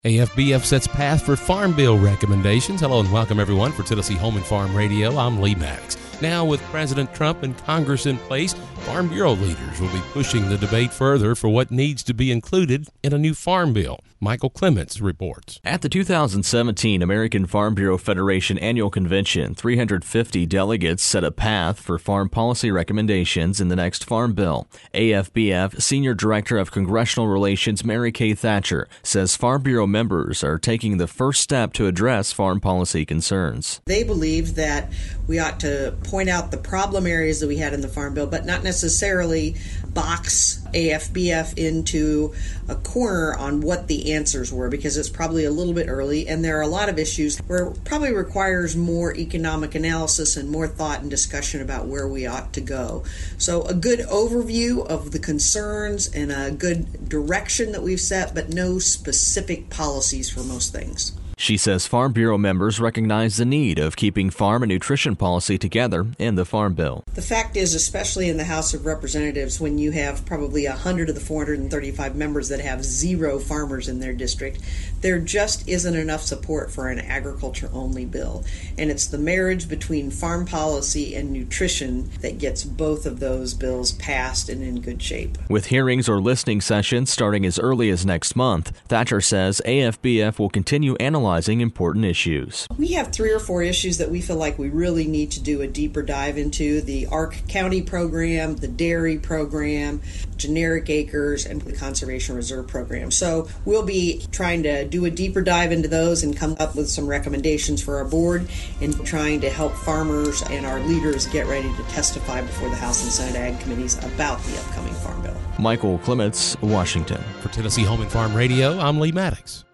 AFBF sets path for Farm Bill recommendations. Hello and welcome everyone for Tennessee Home and Farm Radio. I'm Lee Maddox. Now with President Trump and Congress in place, Farm Bureau leaders will be pushing the debate further for what needs to be included in a new Farm Bill. Michael Clements reports. At the 2017 American Farm Bureau Federation Annual Convention, 350 delegates set a path for farm policy recommendations in the next Farm Bill. AFBF Senior Director of Congressional Relations Mary Kay Thatcher says Farm Bureau members are taking the first step to address farm policy concerns. They believe that we ought to point out the problem areas that we had in the Farm Bill, but not necessarily box AFBF into a corner on what the answers were, because it's probably a little bit early, and there are a lot of issues where it probably requires more economic analysis and more thought and discussion about where we ought to go. So a good overview of the concerns and a good direction that we've set, but no specific policies for most things. She says Farm Bureau members recognize the need of keeping farm and nutrition policy together in the Farm Bill. The fact is, especially in the House of Representatives, when you have probably 100 of the 435 members that have zero farmers in their district, there just isn't enough support for an agriculture-only bill. And it's the marriage between farm policy and nutrition that gets both of those bills passed and in good shape. With hearings or listening sessions starting as early as next month, Thatcher says AFBF will continue analyzing important issues. We have 3 or 4 issues that we feel like we really need to do a deeper dive into: the Ark County program, the dairy program, generic acres, and the Conservation Reserve program. So we'll be trying to do a deeper dive into those and come up with some recommendations for our board, and trying to help farmers and our leaders get ready to testify before the House and Senate Ag Committees about the upcoming Farm Bill. Michael Clements, Washington. For Tennessee Home and Farm Radio, I'm Lee Maddox.